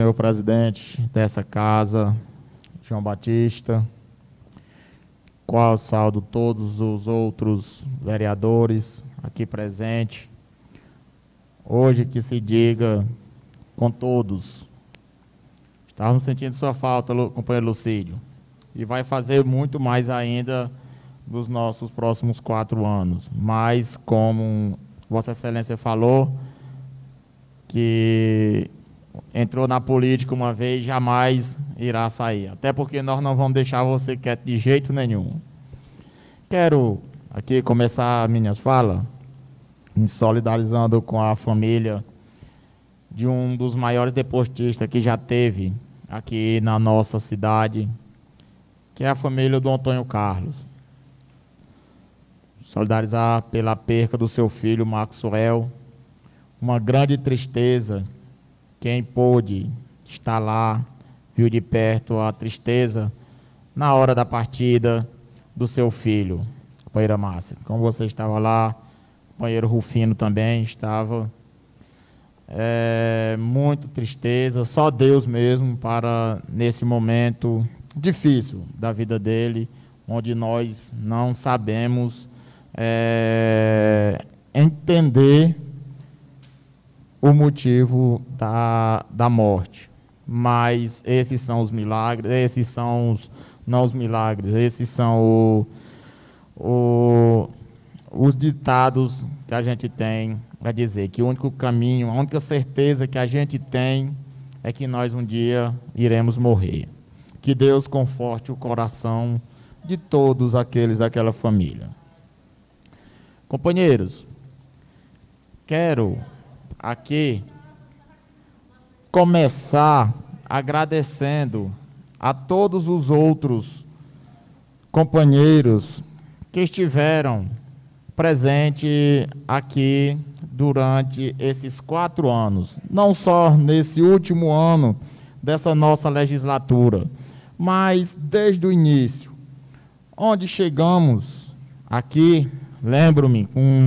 senhor presidente dessa casa, João Batista, qual saldo todos os outros vereadores aqui presentes. Hoje que se diga com todos. Estávamos sentindo sua falta, companheiro Lucídio, e vai fazer muito mais ainda nos nossos próximos 4 anos. Mas, como Vossa Excelência falou, que entrou na política uma vez, jamais irá sair. Até porque nós não vamos deixar você quieto de jeito nenhum. Quero aqui começar minhas falas me solidarizando com a família de um dos maiores deportistas que já teve aqui na nossa cidade, que é a família do Antônio Carlos. Solidarizar pela perca do seu filho, Maxwell. Uma grande tristeza. Quem pôde estar lá, viu de perto a tristeza na hora da partida do seu filho, companheira Márcia. Como você estava lá, companheiro Rufino também estava. Muito tristeza, só Deus mesmo para, nesse momento difícil da vida dele, onde nós não sabemos entender o motivo da morte. Mas esses são os milagres, esses são não os milagres, esses são os ditados que a gente tem para dizer que o único caminho, a única certeza que a gente tem é que nós um dia iremos morrer. Que Deus conforte o coração de todos aqueles daquela família. Companheiros, quero aqui começar agradecendo a todos os outros companheiros que estiveram presentes aqui durante esses 4 anos, não só nesse último ano dessa nossa legislatura, mas desde o início, onde chegamos aqui, lembro-me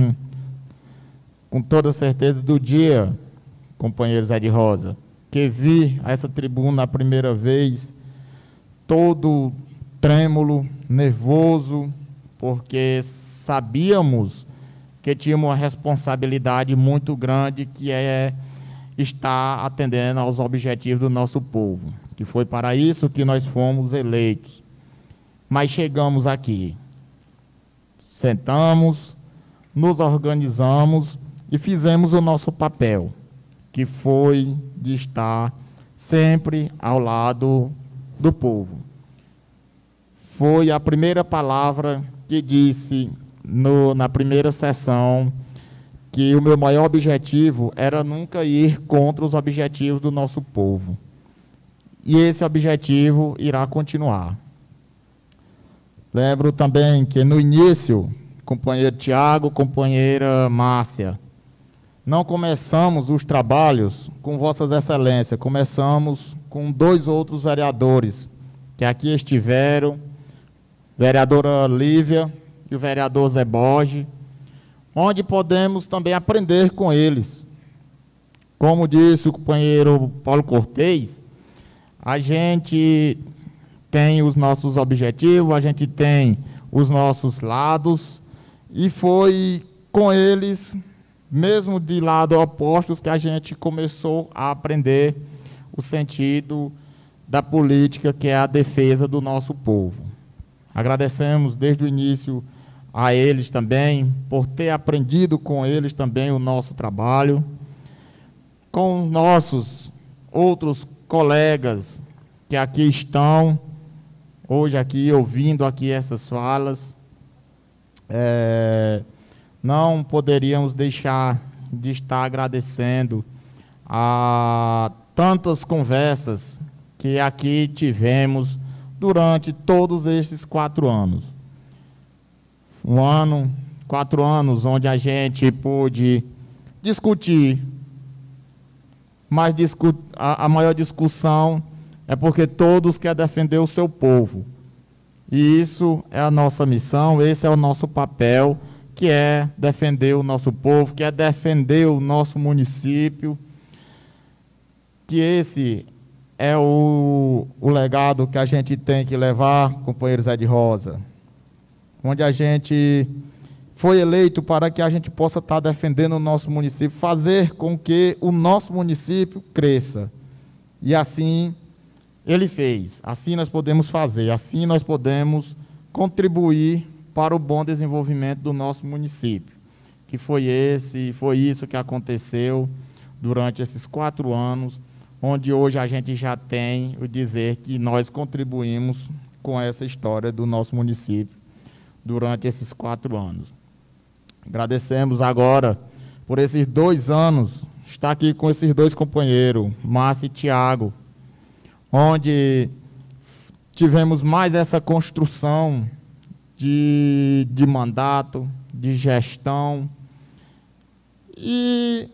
com toda certeza do dia, companheiro Zé de Rosa, que vi essa tribuna a primeira vez, todo trêmulo, nervoso, porque sabíamos que tínhamos uma responsabilidade muito grande, que é estar atendendo aos objetivos do nosso povo, que foi para isso que nós fomos eleitos. Mas chegamos aqui, sentamos, nos organizamos e fizemos o nosso papel, que foi de estar sempre ao lado do povo. Foi a primeira palavra que disse na primeira sessão que o meu maior objetivo era nunca ir contra os objetivos do nosso povo. E esse objetivo irá continuar. Lembro também que no início, companheiro Tiago, companheira Márcia, não começamos os trabalhos com Vossas Excelências, começamos com 2 outros vereadores que aqui estiveram, vereadora Lívia e o vereador Zé Borges, onde podemos também aprender com eles. Como disse o companheiro Paulo Cortez, a gente tem os nossos objetivos, a gente tem os nossos lados, e foi com eles, mesmo de lado opostos, que a gente começou a aprender o sentido da política, que é a defesa do nosso povo. Agradecemos desde o início a eles também, por ter aprendido com eles também o nosso trabalho, com nossos outros colegas que aqui estão, hoje aqui, ouvindo aqui essas falas. Não poderíamos deixar de estar agradecendo a tantas conversas que aqui tivemos durante todos esses 4 anos. 4 anos onde a gente pôde discutir, mas a maior discussão é porque todos querem defender o seu povo. E isso é a nossa missão, esse é o nosso papel, que é defender o nosso povo, que é defender o nosso município, que esse é o legado que a gente tem que levar, companheiro Zé de Rosa, onde a gente foi eleito para que a gente possa estar defendendo o nosso município, fazer com que o nosso município cresça. E assim ele fez, assim nós podemos fazer, assim nós podemos contribuir para o bom desenvolvimento do nosso município, que foi isso que aconteceu durante esses 4 anos, onde hoje a gente já tem o dizer que nós contribuímos com essa história do nosso município durante esses 4 anos. Agradecemos agora por esses 2 anos, estar aqui com esses 2 companheiros, Márcio e Tiago, onde tivemos mais essa construção de mandato, de gestão, e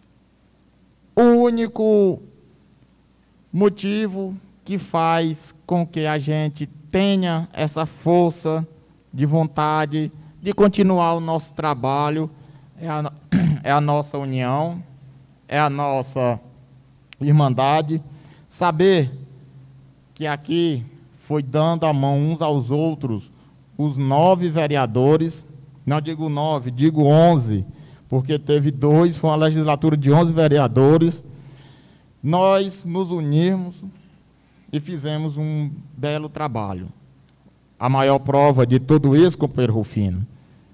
o único motivo que faz com que a gente tenha essa força de vontade de continuar o nosso trabalho é a nossa união, é a nossa irmandade, saber que aqui foi dando a mão uns aos outros os 9 vereadores, não digo 9, digo 11, porque teve 2, foi uma legislatura de 11 vereadores, nós nos unirmos e fizemos um belo trabalho. A maior prova de tudo isso, companheiro Rufino,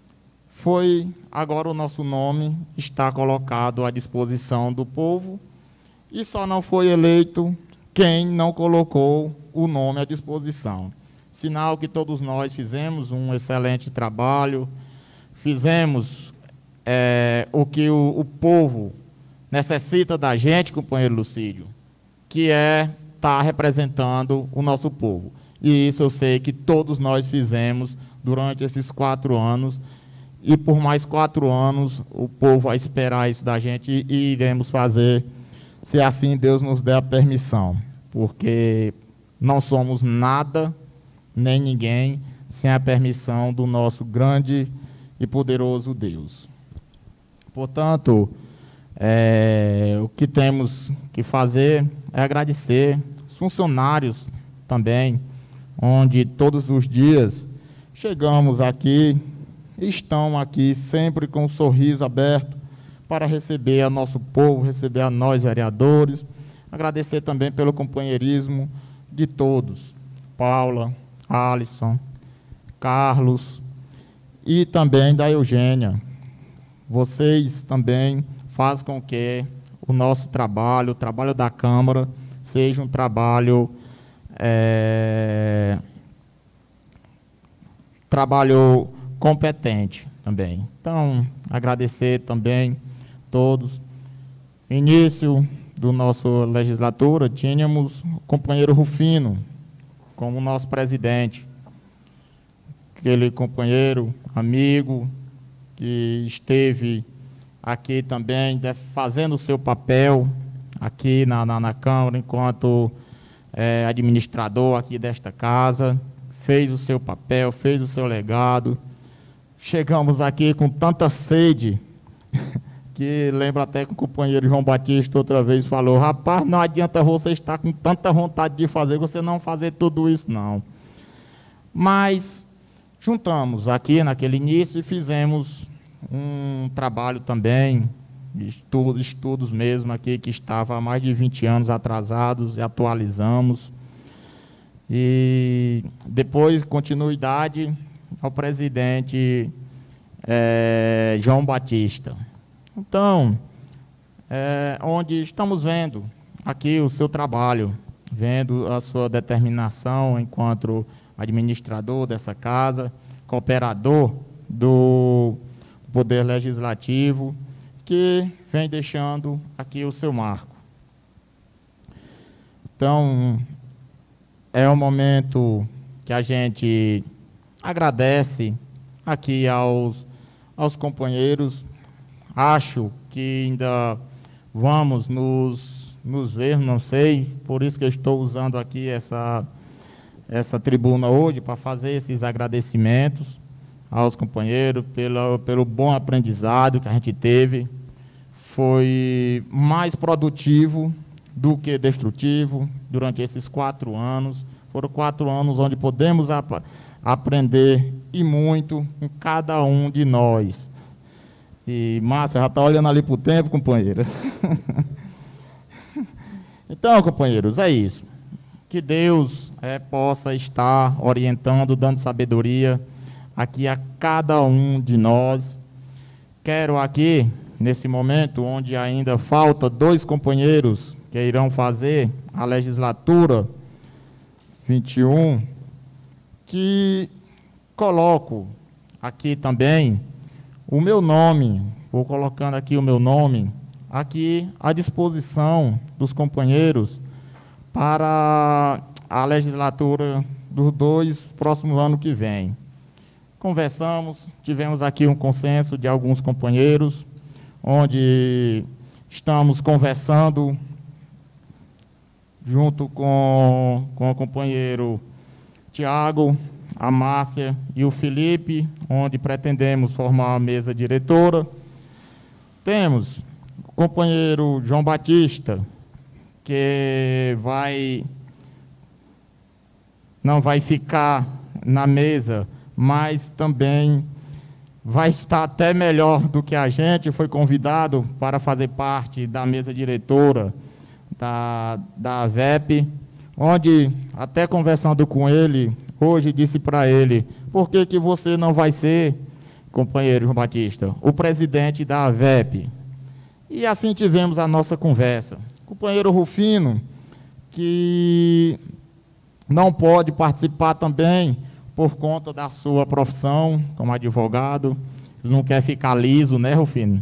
foi agora o nosso nome está colocado à disposição do povo e só não foi eleito quem não colocou o nome à disposição. Sinal que todos nós fizemos um excelente trabalho, fizemos o que o povo necessita da gente, companheiro Lucídio, que é estar representando o nosso povo. E isso eu sei que todos nós fizemos durante esses 4 anos, e por mais 4 anos o povo vai esperar isso da gente e iremos fazer, se assim Deus nos der a permissão, porque não somos nada, nem ninguém, sem a permissão do nosso grande e poderoso Deus. Portanto, o que temos que fazer é agradecer os funcionários também, onde todos os dias chegamos aqui, estão aqui sempre com um sorriso aberto para receber a nosso povo, receber a nós vereadores, agradecer também pelo companheirismo de todos, Paula, Alisson, Carlos e também da Eugênia. Vocês também fazem com que o nosso trabalho, o trabalho da Câmara, seja um trabalho competente também. Então, agradecer também todos. Início do nosso legislatura, tínhamos o companheiro Rufino como nosso presidente. Aquele companheiro, amigo, que esteve aqui também fazendo o seu papel aqui na Câmara, enquanto administrador aqui desta casa, fez o seu papel, fez o seu legado. Chegamos aqui com tanta sede, que lembro até que o companheiro João Batista outra vez falou, rapaz, não adianta você estar com tanta vontade de fazer, você não fazer tudo isso, não. Mas juntamos aqui naquele início e fizemos um trabalho também, estudos mesmo aqui, que estava há mais de 20 anos atrasados, e atualizamos. E depois, continuidade ao presidente João Batista. Então, onde estamos vendo aqui o seu trabalho, vendo a sua determinação enquanto administrador dessa casa, cooperador do Poder Legislativo, que vem deixando aqui o seu marco. Então, é um momento que a gente agradece aqui aos companheiros. Acho que ainda vamos nos ver, não sei, por isso que eu estou usando aqui essa tribuna hoje, para fazer esses agradecimentos aos companheiros pelo bom aprendizado que a gente teve. Foi mais produtivo do que destrutivo durante esses 4 anos. Foram 4 anos onde podemos aprender e muito com cada um de nós. E, Márcia, já está olhando ali para o tempo, companheira? Então, companheiros, é isso. Que Deus possa estar orientando, dando sabedoria aqui a cada um de nós. Quero aqui, nesse momento, onde ainda falta 2 companheiros que irão fazer a legislatura 21, que coloco aqui também o meu nome, vou colocando aqui o meu nome, aqui à disposição dos companheiros para a legislatura dos 2 próximos anos que vem. Conversamos, tivemos aqui um consenso de alguns companheiros, onde estamos conversando junto com o companheiro Tiago, a Márcia e o Felipe, onde pretendemos formar uma mesa diretora. Temos o companheiro João Batista, que não vai ficar na mesa, mas também vai estar até melhor do que a gente, foi convidado para fazer parte da mesa diretora da AVEP, onde, até conversando com ele, hoje disse para ele, por que você não vai ser, companheiro João Batista, o presidente da AVEP? E assim tivemos a nossa conversa. Companheiro Rufino, que não pode participar também por conta da sua profissão como advogado, não quer ficar liso, né, Rufino?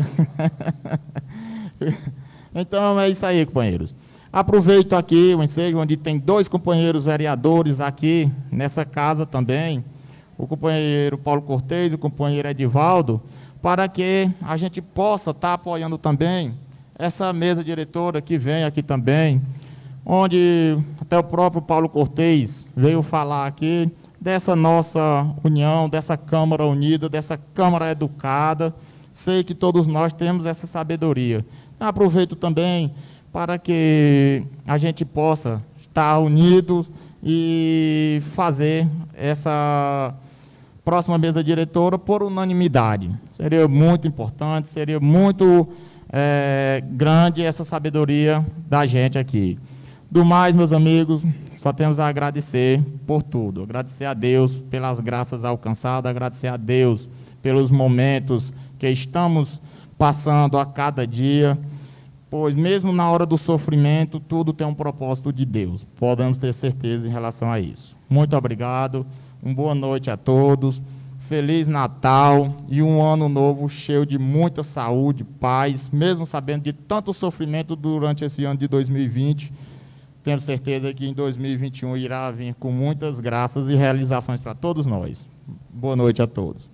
Então, é isso aí, companheiros. Aproveito aqui o ensejo, onde tem 2 companheiros vereadores aqui nessa casa também, o companheiro Paulo Cortez e o companheiro Edivaldo, para que a gente possa estar apoiando também essa mesa diretora que vem aqui também, onde até o próprio Paulo Cortez veio falar aqui dessa nossa união, dessa Câmara unida, dessa Câmara educada. Sei que todos nós temos essa sabedoria. Aproveito também para que a gente possa estar unidos e fazer essa próxima mesa diretora por unanimidade. Seria muito importante, seria muito grande essa sabedoria da gente aqui. Do mais, meus amigos, só temos a agradecer por tudo. Agradecer a Deus pelas graças alcançadas, agradecer a Deus pelos momentos que estamos passando a cada dia, pois mesmo na hora do sofrimento, tudo tem um propósito de Deus. Podemos ter certeza em relação a isso. Muito obrigado, uma boa noite a todos, Feliz Natal e um ano novo cheio de muita saúde, paz, mesmo sabendo de tanto sofrimento durante esse ano de 2020, tenho certeza que em 2021 irá vir com muitas graças e realizações para todos nós. Boa noite a todos.